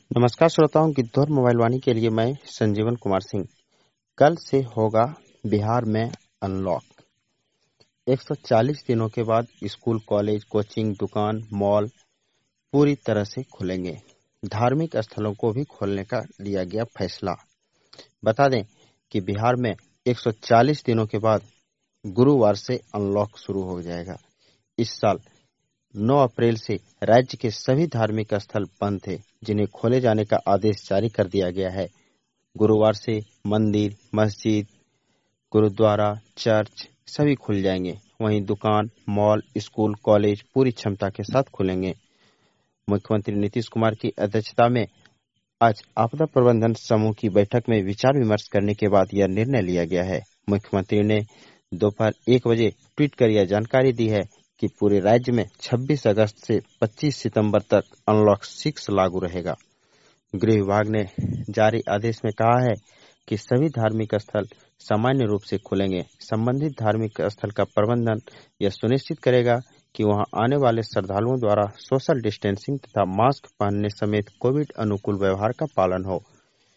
नमस्कार श्रोताओं, गिद्धौर मोबाइल वाणी के लिए मैं संजीवन कुमार सिंह। कल से होगा बिहार में अनलॉक। 140 दिनों के बाद स्कूल, कॉलेज, कोचिंग, दुकान, मॉल पूरी तरह से खुलेंगे। धार्मिक स्थलों को भी खोलने का लिया गया फैसला। बता दें कि बिहार में 140 दिनों के बाद गुरुवार से अनलॉक शुरू हो जाएगा। इस साल 9 अप्रैल से राज्य के सभी धार्मिक स्थल बंद थे, जिन्हें खोले जाने का आदेश जारी कर दिया गया है। गुरुवार से मंदिर, मस्जिद, गुरुद्वारा, चर्च सभी खुल जाएंगे। वहीं दुकान, मॉल, स्कूल, कॉलेज पूरी क्षमता के साथ खुलेंगे। मुख्यमंत्री नीतीश कुमार की अध्यक्षता में आज आपदा प्रबंधन समूह की बैठक में विचार विमर्श करने के बाद यह निर्णय लिया गया है। मुख्यमंत्री ने दोपहर 1 बजे ट्वीट कर यह जानकारी दी है कि पूरे राज्य में 26 अगस्त से 25 सितंबर तक अनलॉक 6 लागू रहेगा। गृह विभाग ने जारी आदेश में कहा है कि सभी धार्मिक स्थल सामान्य रूप से खुलेंगे। संबंधित धार्मिक स्थल का प्रबंधन यह सुनिश्चित करेगा कि वहां आने वाले श्रद्धालुओं द्वारा सोशल डिस्टेंसिंग तथा मास्क पहनने समेत कोविड अनुकूल व्यवहार का पालन हो।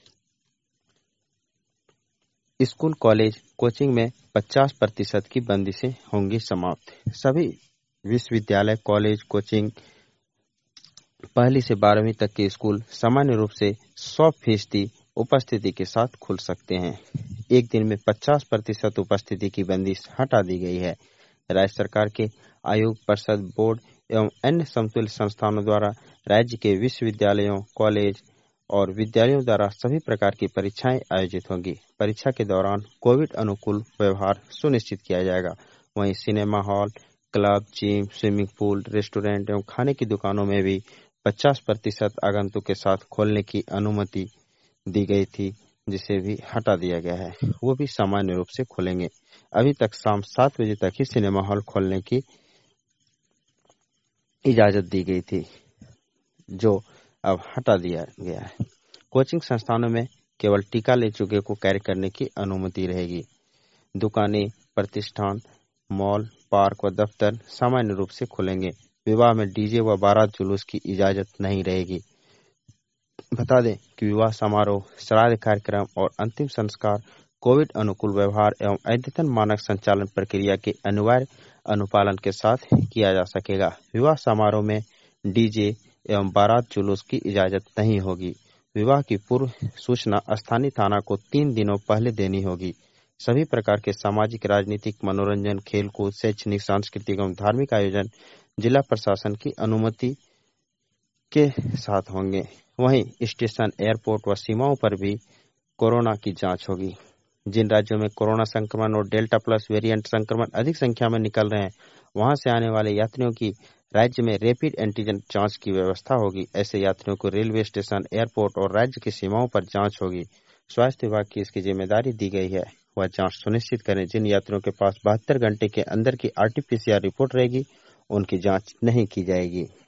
स्कूल, कॉलेज, कोचिंग में 50% की बंदिशें होंगी समाप्त। सभी विश्वविद्यालय, कॉलेज, कोचिंग, 1ली से 12वीं तक के स्कूल सामान्य रूप से 100% उपस्थिति के साथ खुल सकते हैं। एक दिन में 50% उपस्थिति की बंदिश हटा दी गई है। राज्य सरकार के आयोग, परिषद, बोर्ड एवं अन्य समतुल्य संस्थानों द्वारा राज्य के विश्वविद्यालयों, कॉलेज और विद्यालयों द्वारा सभी प्रकार की परीक्षाएं आयोजित होंगी। परीक्षा के दौरान कोविड अनुकूल व्यवहार सुनिश्चित किया जाएगा। वहीं cinema hall, club, gym, swimming pool, restaurant एवं खाने की दुकानों में भी 50% आगंतुक के साथ खोलने की अनुमति दी गई थी, जिसे भी हटा दिया गया है। वो भी सामान्य रूप से खुलेंगे। अभी तक शाम 7 बजे तक ही सिनेमा हॉल खोलने की इजाजत दी गई थी, जो अब हटा दिया गया है। कोचिंग संस्थानों में केवल टीका ले चुके को कार्य करने की अनुमति रहेगी। दुकानें, प्रतिष्ठान, मॉल, पार्क व दफ्तर सामान्य रूप से खुलेंगे। विवाह में डीजे व बारात जुलूस की इजाजत नहीं रहेगी। बता दें कि विवाह समारोह, श्राद्ध कार्यक्रम और अंतिम संस्कार कोविड अनुकूल व्यवहार एवं अद्यतन मानक संचालन प्रक्रिया के अनिवार्य अनुपालन के साथ किया जा सकेगा। विवाह समारोह में डीजे एवं बारात जुलूस की इजाजत नहीं होगी। विवाह की पूर्व सूचना स्थानीय थाना को 3 दिनों पहले देनी होगी। सभी प्रकार के सामाजिक, राजनीतिक, मनोरंजन, खेलकूद, शैक्षणिक, सांस्कृतिक एवं धार्मिक आयोजन जिला प्रशासन की अनुमति के साथ होंगे। वहीं स्टेशन, एयरपोर्ट व सीमाओं पर भी कोरोना की जांच होगी। जिन राज्यों में कोरोना संक्रमण और डेल्टा प्लस वेरिएंट संक्रमण अधिक संख्या में निकल रहे हैं, वहां से आने वाले यात्रियों की राज्य में रैपिड एंटीजन जांच की व्यवस्था होगी। ऐसे यात्रियों को रेलवे स्टेशन, एयरपोर्ट और राज्य की सीमाओं पर जांच होगी। स्वास्थ्य विभाग की इसकी जिम्मेदारी दी गई है। वह जांच सुनिश्चित करें। जिन यात्रियों के पास 72 घंटे के अंदर की RT-PCR रिपोर्ट रहेगी, उनकी जांच नहीं की जाएगी।